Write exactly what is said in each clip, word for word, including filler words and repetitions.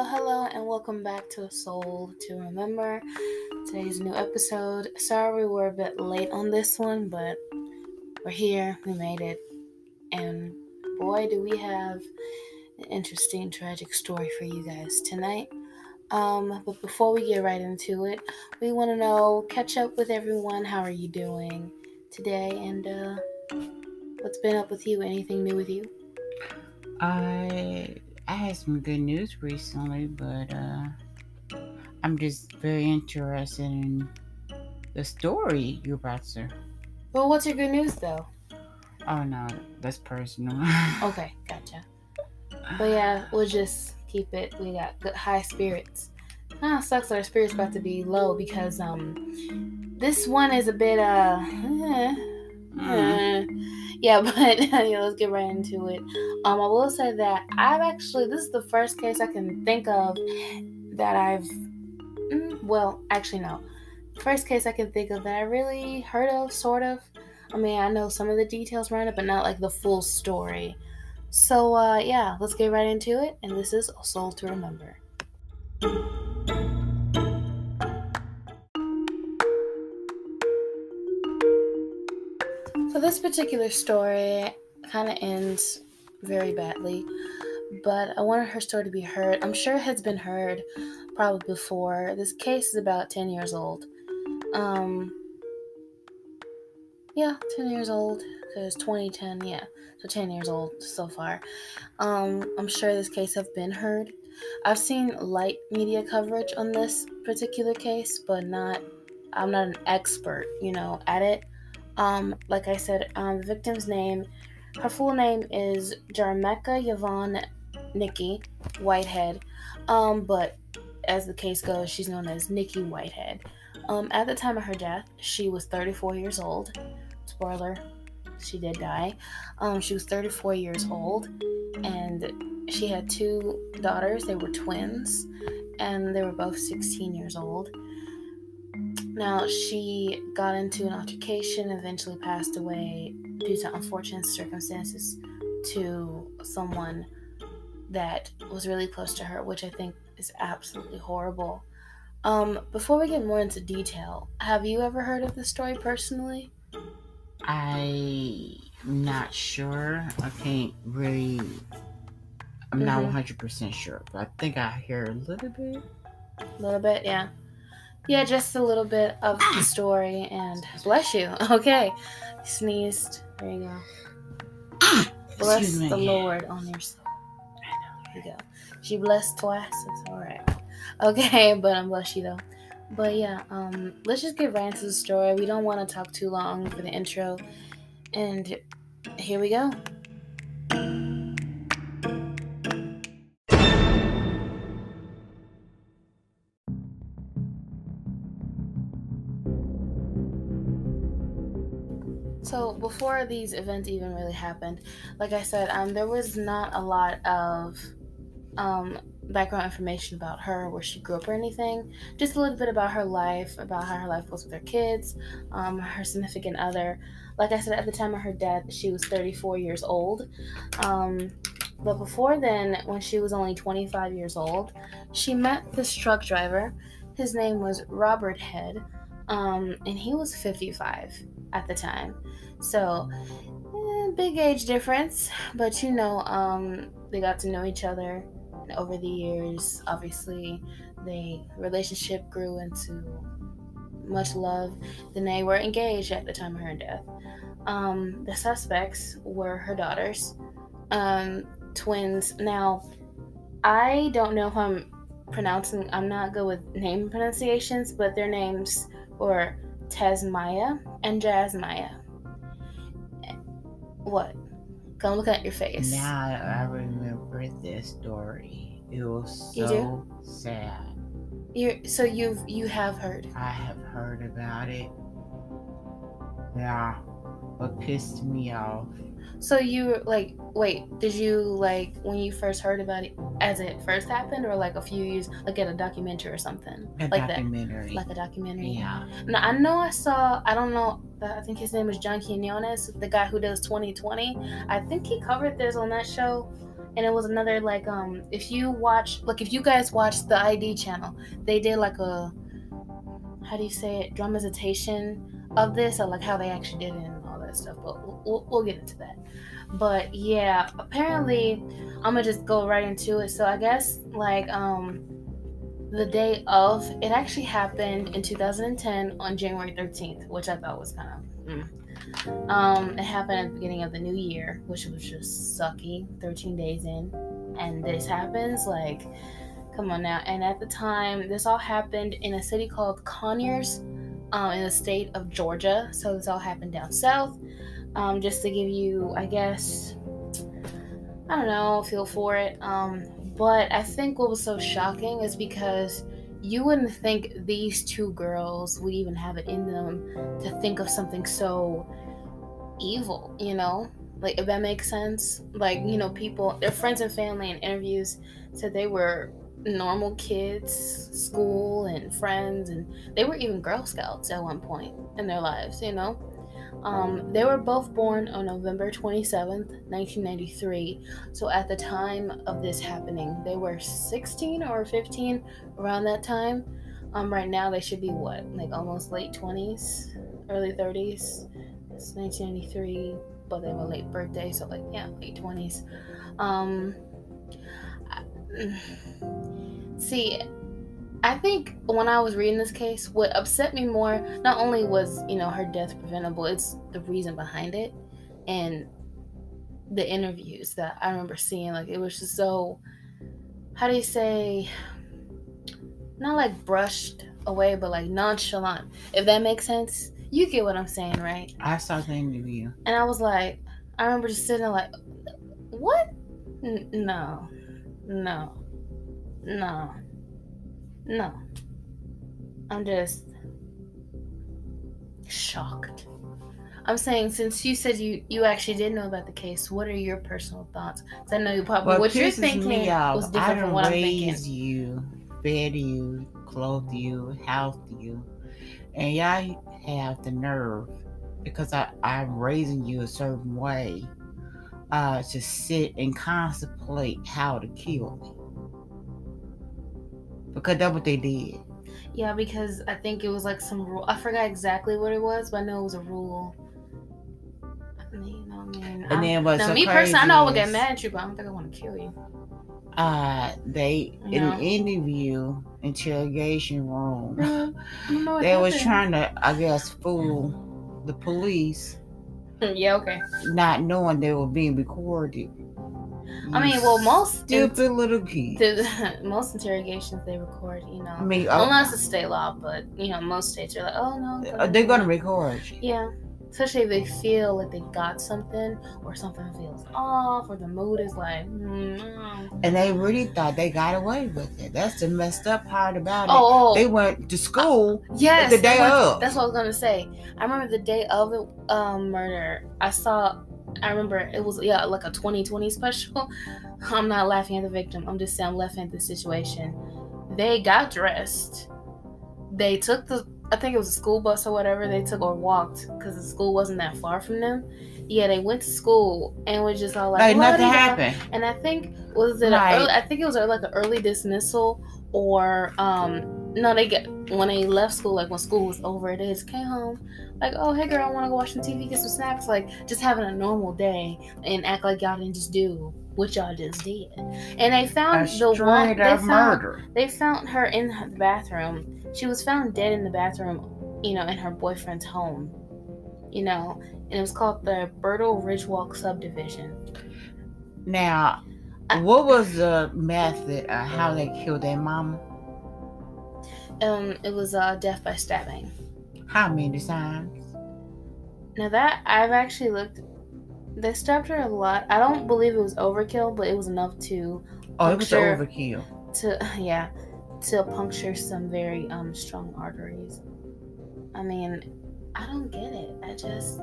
hello, and welcome back to A Soul to Remember. Today's new episode. Sorry we were a bit late on this one, but we're here. We made it. And boy, do we have an interesting, tragic story for you guys tonight. Um, but before we get right into it, we want to know, catch up with everyone. How are you doing today? And uh, what's been up with you? Anything new with you? I I had some good news recently, but uh, I'm just very interested in the story you're about to. Well, what's your good news, though? Oh no, that's personal. Okay, gotcha. But yeah, we'll just keep it. We got good high spirits. Ah, sucks that our spirits about to be low because um, this one is a bit uh, eh, eh. yeah. But yeah, let's get right into it. Um, I will say that I've actually this is the first case I can think of that I've. Mm, well, actually no, first case I can think of that I really heard of, sort of. I mean, I know some of the details around it, but not like the full story. So, uh, yeah, let's get right into it. And this is A Soul to Remember. So, this particular story kind of ends very badly, but I wanted her story to be heard. I'm sure it has been heard probably before. This case is about ten years old. Um, yeah, ten years old, because twenty ten, yeah, so ten years old so far. Um, I'm sure this case have been heard. I've seen light media coverage on this particular case, but not, I'm not an expert, you know, at it. Um, like I said, um, the victim's name, her full name is Jarmeka Yvonne Nikki Whitehead, um, but as the case goes, she's known as Nikki Whitehead. Um, at the time of her death, she was thirty-four years old. Spoiler, she did die. Um, she was thirty-four years old, and she had two daughters. They were twins, and they were both sixteen years old. Now, she got into an altercation, eventually passed away due to unfortunate circumstances to someone that was really close to her, which I think is absolutely horrible. Um, before we get more into detail, have you ever heard of this story personally? I'm not sure. I can't really. I'm not Mhm. one hundred percent sure, but I think I hear a little bit. A little bit, yeah. Yeah, just a little bit of the story, and bless you. Okay, sneezed. There you go. Bless Excuse me. the Lord on your soul. There you go. She blessed twice. It's all right. Okay, but I'm bless you though. But yeah, um, let's just get right into the story. We don't want to talk too long for the intro, and here we go. So before these events even really happened, like I said, um, there was not a lot of um, background information about her, where she grew up or anything. Just a little bit about her life, about how her life was with her kids, um, her significant other. Like I said, at the time of her death, she was thirty-four years old. Um, but before then, when she was only twenty-five years old, she met this truck driver. His name was Robert Head, um, and he was fifty-five at the time. So, eh, big age difference, but you know, um, they got to know each other, and over the years, obviously, the relationship grew into much love. Then they were engaged at the time of her death. Um, the suspects were her daughters, um, twins. Now, I don't know if I'm pronouncing, I'm not good with name pronunciations, but their names were Tasmaya and Jasmaya. What? Come look at your face. Now I remember this story. It was You so sad. You're, so you've you have heard. I have heard about it. Yeah, what pissed me off. So you like wait, did you like when you first heard about it as it first happened, or like a few years like at a documentary or something A like documentary. that? Like a documentary. Yeah. Now I know I saw. I don't know. I think his name was John Quinones, the guy who does twenty twenty. I think he covered this on that show, and it was another like um if you watch like if you guys watch the I D channel, they did like a, how do you say it, dramatization of this, or like how they actually did it and all that stuff. But we'll, we'll, we'll get into that. But yeah, apparently I'm gonna just go right into it. So I guess like um the day of, it actually happened in two thousand ten on January thirteenth, which I thought was kind of mm. um it happened at the beginning of the new year, which was just sucky. thirteen days in and this happens, like, come on now. And at the time, this all happened in a city called Conyers, um, in the state of Georgia. So this all happened down south. Um, just to give you, I guess, I don't know, feel for it. Um, but I think what was so shocking is because you wouldn't think these two girls would even have it in them to think of something so evil, you know? Like, if that makes sense. Like, you know, people, their friends and family in interviews said they were normal kids, school and friends, and they were even Girl Scouts at one point in their lives, you know? Um, they were both born on November twenty-seventh, nineteen ninety-three. So at the time of this happening, they were sixteen or fifteen, around that time. Um, right now they should be what, like almost late twenties, early thirties. It's nineteen ninety-three, but they were late birthday, so like yeah, late twenties. Um, see. I think when I was reading this case, what upset me more, not only was, you know, her death preventable, it's the reason behind it and the interviews that I remember seeing. Like, it was just so, how do you say, not like brushed away, but like nonchalant, if that makes sense. You get what I'm saying, right? I saw the interview. And I was like, I remember just sitting there like, what? N- no, no, no. No. I'm just shocked. I'm saying, since you said you, you actually did know about the case, what are your personal thoughts? Because I know you probably, Well, what you're thinking me out. was different I from what I'm thinking. raised you, fed you, clothed you, housed you, and y'all have the nerve, because I, I'm raising you a certain way, uh, to sit and contemplate how to kill me. Because that's what they did. Yeah, because I think it was like some rule. I forgot exactly what it was, but I know it was a rule. I mean, you know, I mean, and then what's now, so me personally, I know I would get is, mad at you, but I don't think I want to kill you. Uh, they You in know? the interview, interrogation room, Yeah, I don't know what they was happened. trying to, I guess, fool the police, Yeah, okay. not knowing they were being recorded. I mean, well, most stupid in- little kids. The, most interrogations they record, you know. I mean, unless it's state law, but you know, most states are like, oh no, uh, they're gonna record you. Yeah, especially if they feel like they got something, or something feels off, or the mood is like. Mm. And they really thought they got away with it. That's the messed up part about it. Oh, they went to school. Uh, yes, the day went, of. That's what I was gonna say. I remember the day of the um, murder. I saw. I remember it was, yeah, like a twenty twenty special. I'm not laughing at the victim. I'm just saying I'm laughing at the situation. They got dressed. They took the, I think it was a school bus or whatever they took, or walked, because the school wasn't that far from them. Yeah, they went to school and was just all like, like nothing happened. And I think, was it, right. a early, I think it was like an early dismissal, or, um, no, they get, when they left school, like when school was over, they just came home, like, oh, hey girl, I want to go watch some T V, get some snacks, like, just having a normal day, and act like y'all didn't just do what y'all just did. And they found a the one, they found, murder. They found her in the bathroom. She was found dead in the bathroom, you know, in her boyfriend's home, you know, and it was called the Bertle Ridgewalk subdivision. Now, I, what was the method of how they killed their mama? Um, it was uh, death by stabbing. How many times? Now that I've actually looked, they stabbed her a lot. I don't believe it was overkill, but it was enough to. Oh, it was overkill. To yeah, to puncture some very um strong arteries. I mean, I don't get it. I just.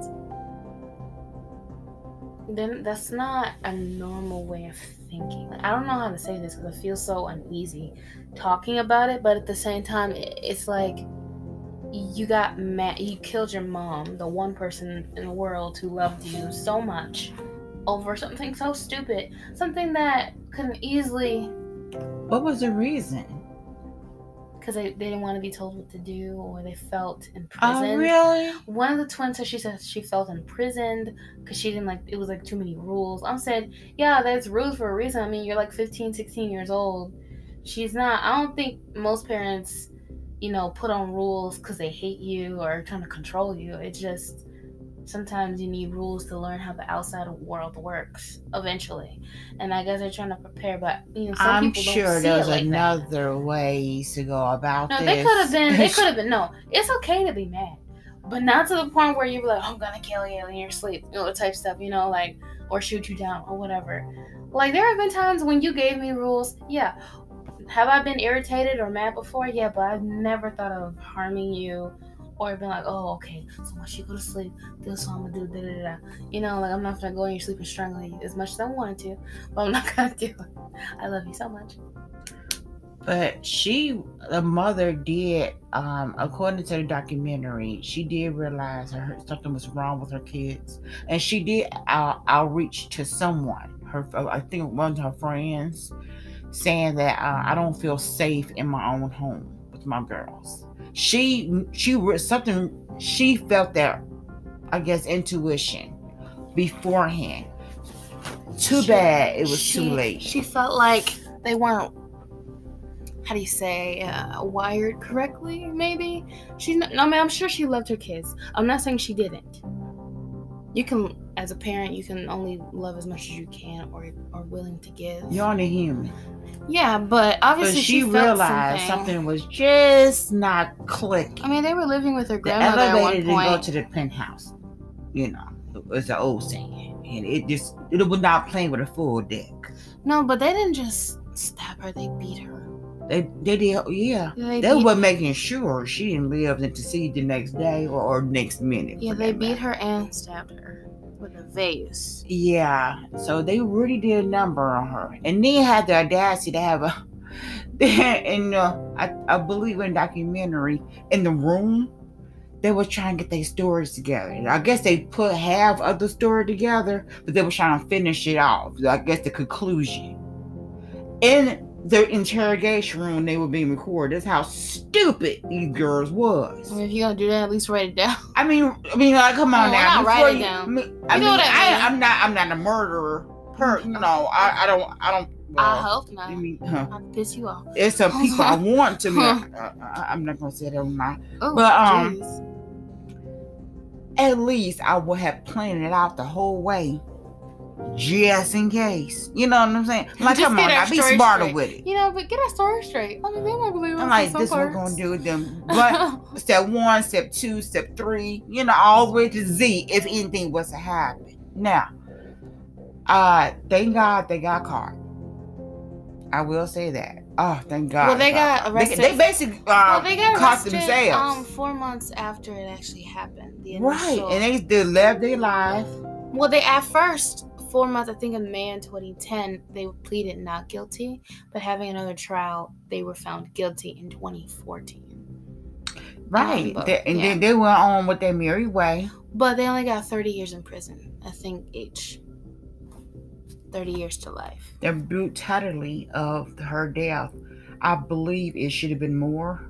Then that's not a normal way of thinking. Like, I don't know how to say this because I feel so uneasy talking about it, but at the same time, it's like you got mad. You killed your mom, the one person in the world who loved you so much, over something so stupid, something that couldn't easily. What was the reason? Because they, they didn't want to be told what to do, or they felt imprisoned. Oh, really? One of the twins said she said she felt imprisoned because she didn't like, it was like too many rules. I'm said, yeah, there's rules for a reason. I mean, you're like fifteen, sixteen years old. She's not. I don't think most parents, you know, put on rules because they hate you or trying to control you. It's just sometimes you need rules to learn how the outside world works eventually. And I guess they're trying to prepare, but you know, some I'm people don't sure see there's it like another that. ways to go about No, this. they could have been. They could have been. No, it's okay to be mad, but not to the point where you're like, "I'm gonna kill you in your sleep," you know, type stuff. You know, like, or shoot you down or whatever. Like, there have been times when you gave me rules. Yeah, have I been irritated or mad before? Yeah, but I've never thought of harming you. Or been like, oh, okay, so once you go to sleep, this is what I'm gonna do, da da da. You know, like, I'm not gonna go in your sleep and strangle you as much as I wanted to, but I'm not gonna do it. I love you so much. But she, the mother did, um, according to the documentary, she did realize her something was wrong with her kids, and she did out, outreach to someone. Her, I think one of her friends, saying that uh, I don't feel safe in my own home with my girls. She, she something she felt that, I guess, intuition beforehand. Too She- bad it was she- too late. She felt like they weren't, how do you say, uh, wired correctly, maybe? She, no, I mean, I'm sure she loved her kids. I'm not saying she didn't. You can, as a parent, you can only love as much as you can or are willing to give. You're only human. Yeah, but obviously But she, she, felt realized something. something was just not clicking. I mean, they were living with their The grandmother at elevator one didn't point. go to the penthouse. You know, it's an old saying, and it just it was not playing with a full deck. No, but they didn't just stab her; they beat her. They they did, yeah. They, They beat, were making sure she didn't live to see the next day or, or next minute. yeah, for they that beat matter. her and stabbed her with a vase. Yeah, so they really did a number on her, and then had the audacity to have a. And uh, I I believe in documentary in the room, they were trying to get their stories together. I guess they put half of the story together, but they were trying to finish it off. I guess the conclusion. In the interrogation room, they were being recorded. That's how stupid these girls was. I mean, if you're gonna do that, at least write it down. I mean, I mean, like, come on Oh, now. not Before write it you- down. I mean, You I know mean, what I I, mean. I'm not, I'm not a murderer. Per, you know, I, I don't, I don't. Well, I hope not. I mean, huh. I'll piss you off. There's some people I want to be. Uh, I'm not gonna say that on my. Oh, But, um, jeez. At least I would have planned it out the whole way, just in case. You know what I'm saying? Like, Just come get on, our now be story smarter straight. with it. You know, but get our story straight. I mean, they won't believe us. I'm like, in some this what we're parts. gonna do with them. But step one, step two, step three, you know, all the way to Z if anything was to happen. Now, uh, thank God they got caught. I will say that. Oh, thank God. Well, they got They- arrested. They, basically uh, well, they got caught arrested themselves. um four months after it actually happened. The Right, initial, and they they lived their life. well, they at first four months. I think in May in twenty ten they pleaded not guilty, but having another trial, they were found guilty in twenty fourteen. Right, Um, but, They- and yeah. then they went on with their merry way. But they only got thirty years in prison. I think each. thirty years to life. The brutality of her death, I believe it should have been more.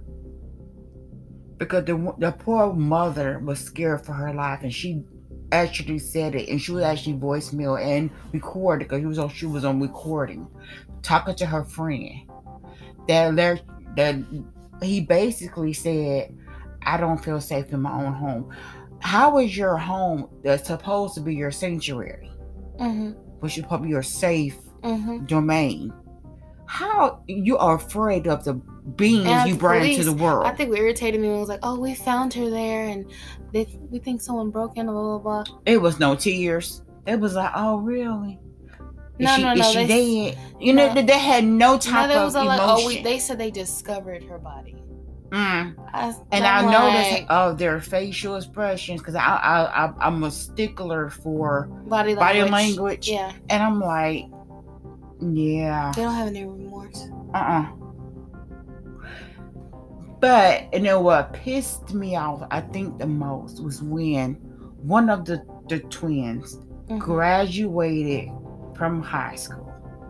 Because the the poor mother was scared for her life, and she actually said it, and she was actually voicemail and recorded because she was on she was on recording, talking to her friend. That there that he basically said, "I don't feel safe in my own home." How is your home that's supposed to be your sanctuary, Mm-hmm. which is probably your safe Mm-hmm. domain? How you are afraid of the beings And you the bring police, into the world? I think what irritated me was like, oh, we found her there, and they, we think someone broke in, blah, blah, blah. It was no tears. It was like, oh, really? Is No, she, no, is no, she they- dead? You know, no. they had no No, type there of was a, emotion. like, oh, we, they said they discovered her body. Mm. I, And I I'm noticed like, of their facial expressions because I, I, I, I'm a stickler for body body language. language. Yeah, And I'm like, yeah, they don't have any remorse. uh-uh. But, you know what pissed me off, I think the most, was when one of the, the twins Mhm. graduated from high school,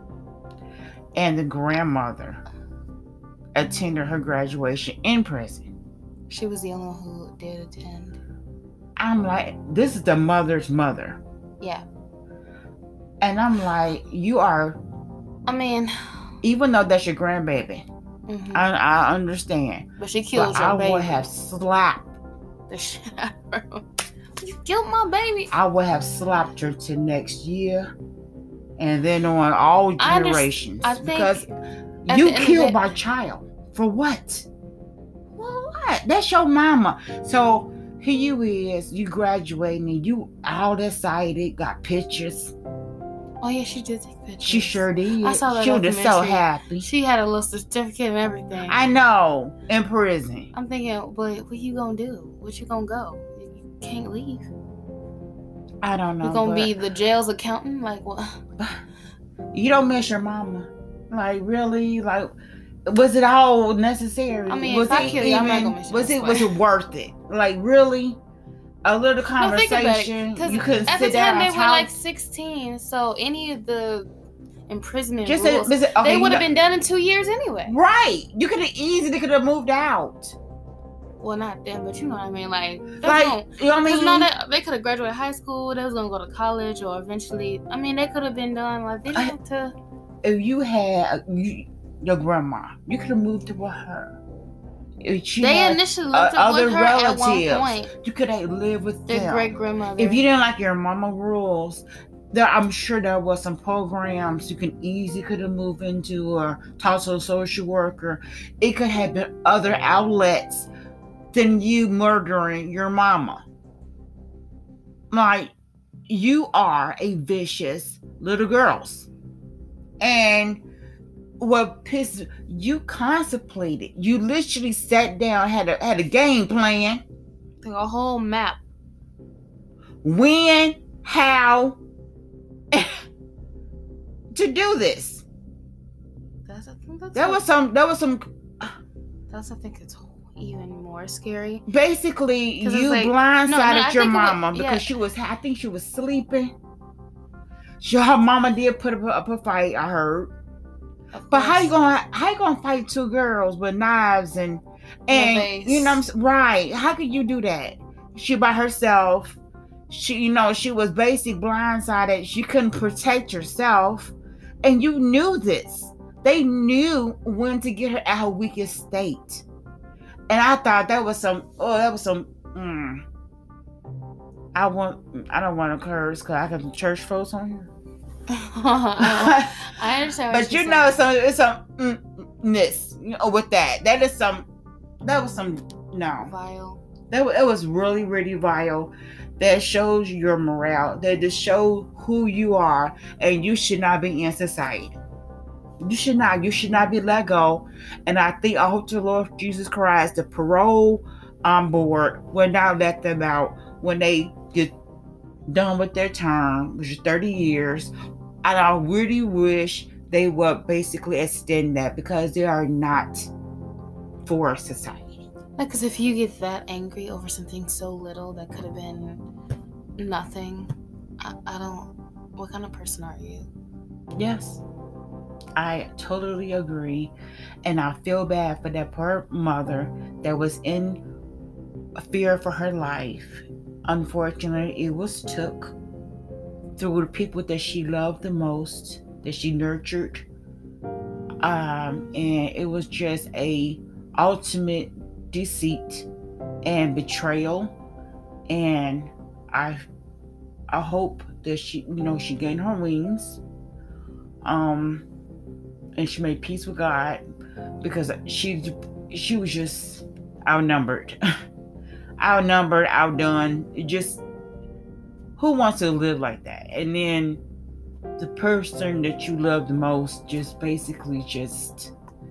and the grandmother attended her graduation in person. She was the only one who did attend. I'm like, this is the mother's mother. Yeah. And I'm like, you are, I mean, even though that's your grandbaby, mhm. I, I understand. But she killed But your I baby. would have slapped. The shit out of her. You killed my baby. I would have slapped her to next year, and then on all I under- generations. I think because at you the end of killed it- my child for what? Well, what? That's your mama. So here you is, you graduating, and you all excited, got pictures. Oh yeah, she did take pictures. She sure did. I saw that She was so documentary. happy. She had a little certificate and everything. I know, in prison. I'm thinking, but what you gonna do? What you gonna go? You can't leave. I don't know. You gonna but be the jail's accountant? Like what? You don't miss your mama. Like really? Like was it all necessary? I mean, was if I it kill you, I'm not even- gonna miss you, Was I it was swear. it worth it? Like really? A little No, think about it. conversation. 'Cause You couldn't at sit the time down they and were talk. like sixteen, so any of the imprisonment Just rules, a, visit- okay, they you would have know- been done in two years anyway. right. You could have easily could have moved out. Well, not them, but you know what I mean. Like, that's Like gonna- you know what I Because mean? no, they, they could have graduated high school. They was gonna go to college, or eventually. I mean, they could have been done. Like they didn't I- have to. If you had you, your grandma, you could have moved in with her. If she They had, initially uh, looked up other with her at one relatives, point. you could have lived with Their them. great grandmother. If you didn't like your mama rules, there I'm sure there was some programs you can easily could have moved into or talk to a social worker. It could have been other outlets than you murdering your mama. Like you are a vicious little girls. And what pissed you contemplated. You literally sat down, had a had a game plan. like a whole map. When, how to do this. That's I think that's There a- was some there was some that's I think it's even more scary. basically 'Cause it's you like- blindsided no, no, I your think it was- mama because yeah. she was I think she was sleeping. Sure, her mama did put up, up a fight, I heard. Of But how course. you gonna how you gonna fight two girls with knives and and face. you know what I'm s- right? How could you do that? She by herself. She you know she was basically blindsided. She couldn't protect herself, and you knew this. They knew when to get her at her weakest state, and I thought that was some oh that was some. Mm, I want I don't want to curse because I got church folks on here. I understand. What But you're you know, saying. some it's some mm-ness, you know, with that. That is some. That was some. No, vile. that was, that was really really vile. That shows your morale. That just show who you are, and you should not be in society. You should not. You should not be let go. And I think I hope to the Lord Jesus Christ, the parole on board will not let them out when they get done with their term, which is thirty years. And I really wish they would basically extend that because they are not for society. Like, because if you get that angry over something so little that could have been nothing, I, I don't. What kind of person are you? Yes, I totally agree. And I feel bad for that poor mother that was in fear for her life. Unfortunately, it was took through the people that she loved the most, that she nurtured. Um, and it was just a ultimate deceit and betrayal. And I I hope that she, you know, she gained her wings. Um, and she made peace with God because she she was just outnumbered. outnumbered, outdone. It just who wants to live like that? And then the person that you love the most just basically just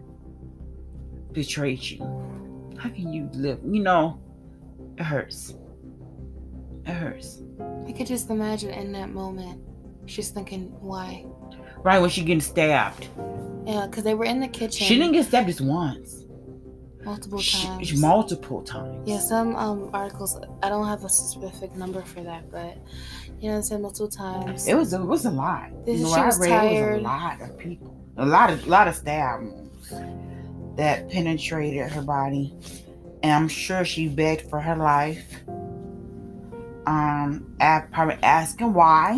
betrayed you. How can you live? You know, it hurts. It hurts. I could just imagine in that moment, she's thinking, why? Right when she getting stabbed. Yeah, because they were in the kitchen. She didn't get stabbed just once. multiple She, times. multiple times. Yeah, some um articles. I don't have a specific number for that, but you know, say multiple times. It was it was a lot. This, You know, she I was read tired. It was a lot of people, a lot of lot of stab wounds that penetrated her body, and I'm sure she begged for her life. Um, probably asking why,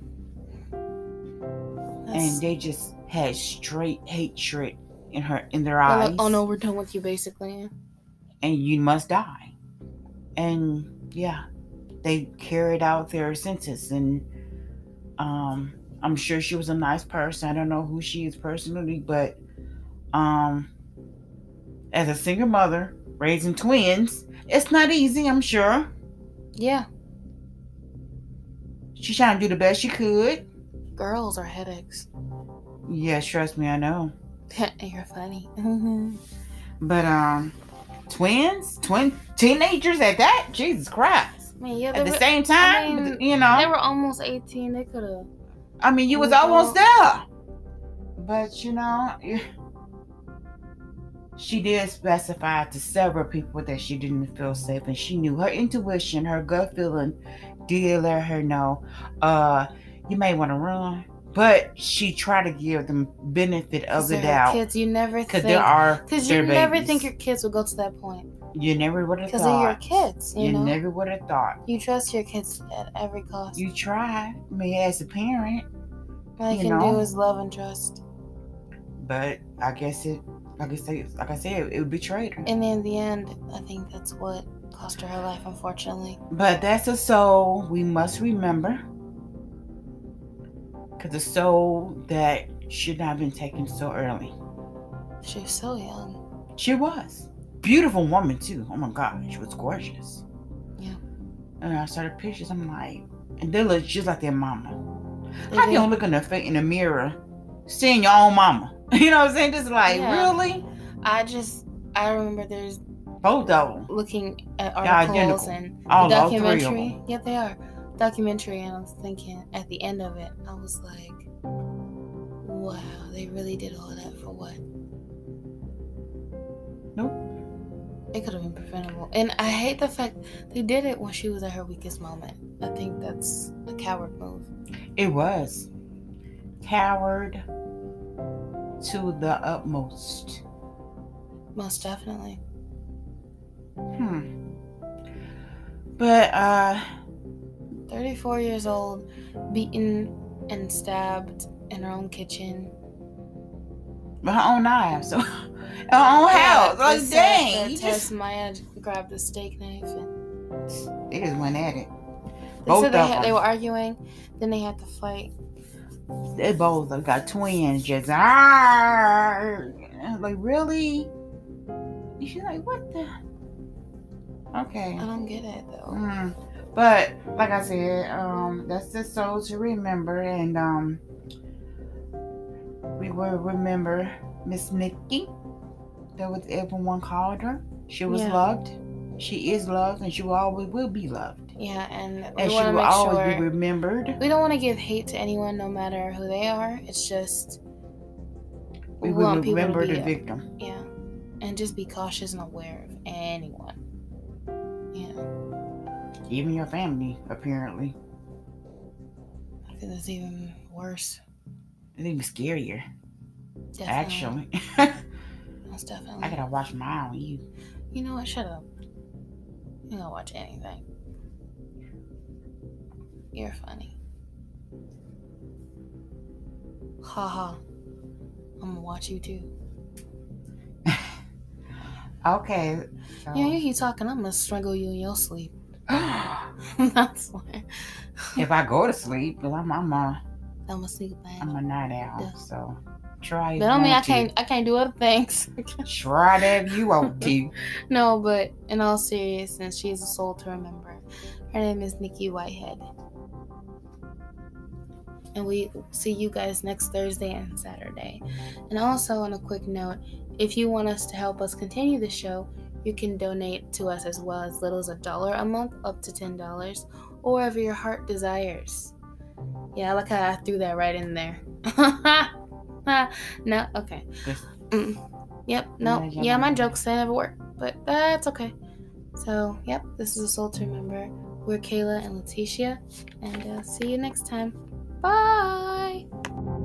That's... and they just had straight hatred in her in their eyes. Like, oh no, we're done with you, basically. And you must die. And yeah, they carried out their sentence. And um, I'm sure she was a nice person. I don't know who she is personally, but um, as a single mother raising twins, it's not easy, I'm sure. Yeah. She's trying to do the best she could. Girls are headaches. Yeah, trust me, I know. You're funny. But um, twins, twin teenagers at that, Jesus Christ. I mean, yeah, at the were, same time, I mean, you know, they were almost eighteen. They could have. I mean, you was almost there, but you know, she did specify to several people that she didn't feel safe, and she knew her intuition, her gut feeling, did let her know, uh, you may want to run. But she tried to give them benefit of the doubt. Kids, you never think. Because there are Because you never think your kids would go to that point. You never would have thought. Because they're your kids. You, you know? never would have thought. You trust your kids at every cost. You try. I mean, as a parent. All you, you can know, do is love and trust. But I guess it, like I said, like I said, it betrayed her. And in the end, I think that's what cost her her life, unfortunately. But that's a soul we must remember. Because the soul that should not have been taken so early. She was so young. She was. Beautiful woman, too. Oh, my God. She was gorgeous. Yeah. And I saw the pictures. I'm like... And they look just like their mama. They How did. can you look in the face in the mirror seeing your own mama? You know what I'm saying? Just like, yeah. Really? I just... I remember there's... Both of them. Looking at articles and all, the documentary. All three of them. Yeah, they are. Documentary, and I was thinking at the end of it, I was like, wow, they really did all that for what? Nope. It could have been preventable. And I hate the fact they did it when she was at her weakest moment. I think that's a coward move. It was. Coward to the utmost. Most definitely. Hmm. But, uh... thirty-four years old, beaten and stabbed in her own kitchen. With her own knife, so her own yeah, house. Like, dang. That Tess Maya grabbed a steak knife and they just went at it. They both said they, of had, them. they were arguing, then they had to fight. They both have got twins, just ah, like really. She's like, what the? Okay. I don't get it though. Mm. But like I said, um, that's the soul to remember, and um, we will remember Miss Nikki. That was everyone called her. She was yeah. loved. She is loved, and she will always will be loved. Yeah, and we and she want to will make always sure be remembered. We don't want to give hate to anyone, no matter who they are. It's just we, we will remember the victim. Yeah, and just be cautious and aware of anyone. Yeah. Even your family, apparently. I think that's even worse. It's even scarier. Definitely. Actually. Most definitely. I gotta watch my eye on you. You know what? Shut up. You don't watch anything. You're funny. Ha ha. I'm gonna watch you too. Okay. So. Yeah, you keep talking. I'm gonna strangle you in your sleep. That's why. If I go to sleep, because I'm, I'm a, I'm a sleep bag. I'm a night owl, yeah. So try. But I mean, I can't. I can't do other things. Try that if you want to. No, but in all seriousness, she is a soul to remember. Her name is Nikki Whitehead. And we see you guys next Thursday and Saturday. And also, on a quick note, if you want us to help us continue the show, you can donate to us as well, as little as a dollar a month, up to ten dollars, or whatever your heart desires. Yeah, I like how I threw that right in there. No? Okay. Mm. Yep. No. Yeah, my jokes they never work, but that's okay. So, yep. This is a soul to remember. We're Kayla and Leticia, and uh, see you next time. Bye.